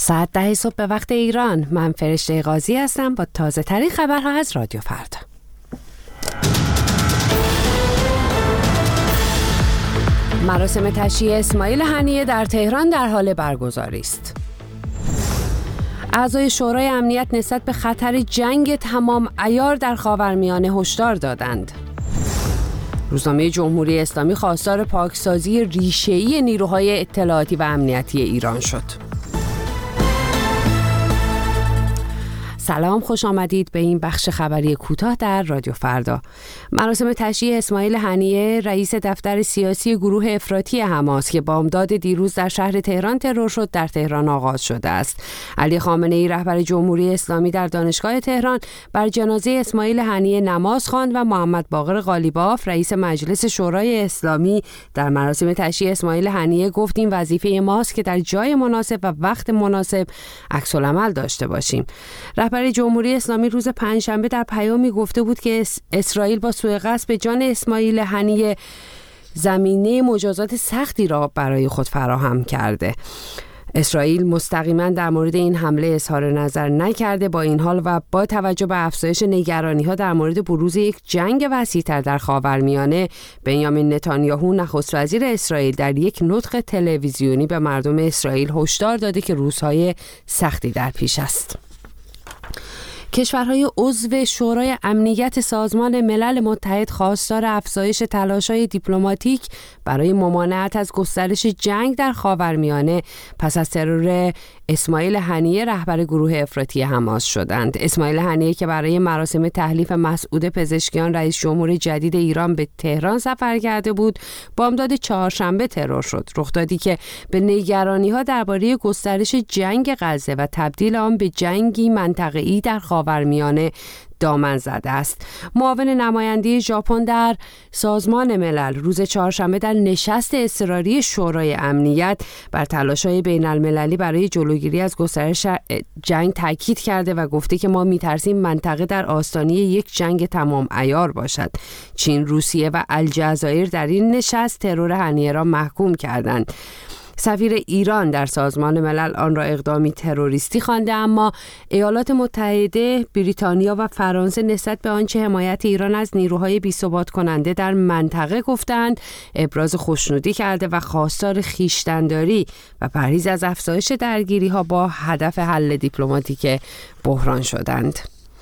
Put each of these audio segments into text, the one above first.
ساعت 10 صبح به وقت ایران. من فرشته قاضی هستم با تازه ترین خبرها از رادیو فردا. مراسم تشییع اسماعیل هنیه در تهران در حال برگزاری است. اعضای شورای امنیت نسبت به خطر جنگ تمام عیار در خاورمیانه هشدار دادند. روزنامه جمهوری اسلامی خواستار پاکسازی ریشه‌ای نیروهای اطلاعاتی و امنیتی ایران شد. سلام، خوش آمدید به این بخش خبری کوتاه در رادیو فردا. مراسم تشییع اسماعیل هنیه رئیس دفتر سیاسی گروه افراطی حماس که بامداد دیروز در شهر تهران ترور شد در تهران آغاز شده است. علی خامنه‌ای رهبر جمهوری اسلامی در دانشگاه تهران بر جنازه اسماعیل هنیه نماز خواند و محمد باقر قالیباف رئیس مجلس شورای اسلامی در مراسم تشییع اسماعیل هنیه گفت این وظیفه ماست که در جای مناسب و وقت مناسب عکس‌العمل داشته باشیم. رهبر جمهوری اسلامی روز پنجشنبه در پیامی گفته بود که اسرائیل با سوء قصد به جان اسماعیل هنیه زمینه مجازات سختی را برای خود فراهم کرده. اسرائیل مستقیما در مورد این حمله اظهار نظر نکرده. با این حال و با توجه به افزایش نگرانی‌ها در مورد بروز یک جنگ وسیع‌تر در خاورمیانه، بنیامین نتانیاهو نخست وزیر اسرائیل در یک نطق تلویزیونی به مردم اسرائیل هشدار داده که روزهای سختی در پیش است. کشورهای عضو شورای امنیت سازمان ملل متحد خواستار افزایش تلاش‌های دیپلماتیک برای ممانعت از گسترش جنگ در خاورمیانه پس از ترور اسماعیل هنیه رهبر گروه افراطی حماس شدند. اسماعیل هنیه که برای مراسم تحلیف مسعود پزشکیان رئیس جمهور جدید ایران به تهران سفر کرده بود، بامداد چهارشنبه ترور شد. رخدادی که به نگرانی‌ها درباره گسترش جنگ غزه و تبدیل آن به جنگی منطقه‌ای در خاورمیانه دامن زده است. معاون نماینده ژاپن در سازمان ملل روز چهارشنبه در نشست اضطراری شورای امنیت بر تلاش‌های بین‌المللی برای جلوگیری از گسترش جنگ تاکید کرده و گفته که ما می‌ترسیم منطقه در آستانه یک جنگ تمام عیار باشد. چین، روسیه و الجزایر در این نشست ترور هنیه را محکوم کردند. سفیر ایران در سازمان ملل آن را اقدامی تروریستی خوانده، اما ایالات متحده، بریتانیا و فرانسه نسبت به آنچه حمایت ایران از نیروهای بی‌ثبات کننده در منطقه گفتند ابراز خوشنودی کرده و خواستار خویشتن‌داری و پرهیز از افزایش درگیری‌ها با هدف حل دیپلماتیک بحران شدند.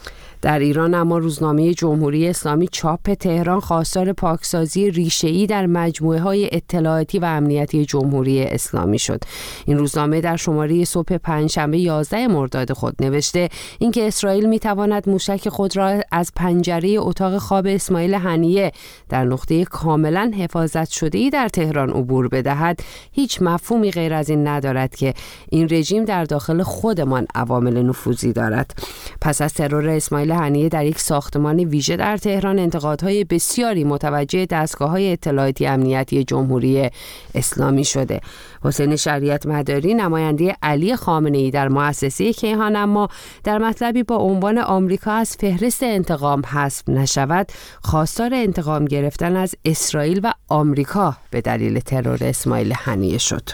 در ایران اما روزنامه جمهوری اسلامی چاپ تهران خواستار پاکسازی ریشه‌ای در مجموعه‌های اطلاعاتی و امنیتی جمهوری اسلامی شد. این روزنامه در شماره صبح پنجشنبه 11 مرداد خود نوشته اینکه اسرائیل می‌تواند موشک خود را از پنجره اتاق خواب اسماعیل هنیه در نقطه کاملا حفاظت شده‌ای در تهران عبور بدهد، هیچ مفهومی غیر از این ندارد که این رژیم در داخل خودمان عوامل نفوذی دارد. پس از ترور اسماعیل هنیه در یک ساختمان ویژه در تهران، انتقادهای بسیاری متوجه دستگاه‌های اطلاعاتی امنیتی جمهوری اسلامی شده. حسین شریعت مداری نماینده علی خامنه‌ای در مؤسسه کیهان اما در مطلبی با عنوان آمریکا از فهرست انتقام حذف نشود، خواستار انتقام گرفتن از اسرائیل و آمریکا به دلیل ترور اسماعیل هنیه شد.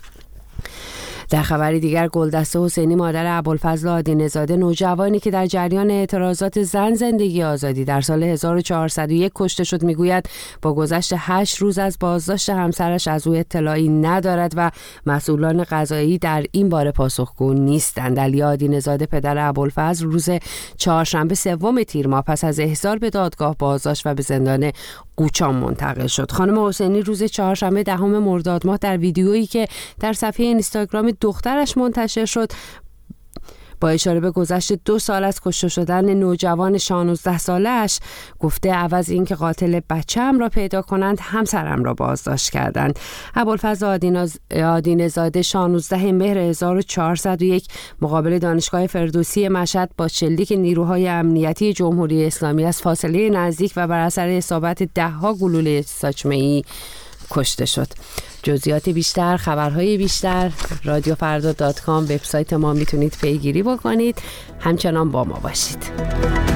در خبری دیگر، گلدسته حسینی مادر ابوالفضل آدینه‌زاده، نوجوانی که در جریان اعتراضات زن زندگی آزادی در سال 1401 کشته شد، میگوید با گذشت 8 روز از بازداشت همسرش از او اطلاعی ندارد و مسئولان قضایی در این باره پاسخگو نیستند. علی آدینه‌زاده پدر ابوالفضل روز چهارشنبه 3 تیر ماه پس از احضار به دادگاه بازداشت و به زندان قوچان منتقل شد. خانم حسینی روز چهارشنبه 10 مرداد ماه در ویدیویی که در صفحه اینستاگرام دخترش منتشر شد با اشاره به گذشت 2 سال از کشته شدن نوجوان 16 ساله‌اش گفته عوض اینکه قاتل بچه‌ام را پیدا کنند همسرم را بازداشت کردند. ابوالفضل آدینه‌زاده 16 مهر 1401 مقابل دانشگاه فردوسی مشهد با شلیک نیروهای امنیتی جمهوری اسلامی از فاصله نزدیک و بر اثر اصابت 10 گلوله ساچمه‌ای کشته شد. جزئیات بیشتر، خبرهای بیشتر radiofrda.com وبسایت ما میتونید پیگیری بکنید. همچنان با ما باشید.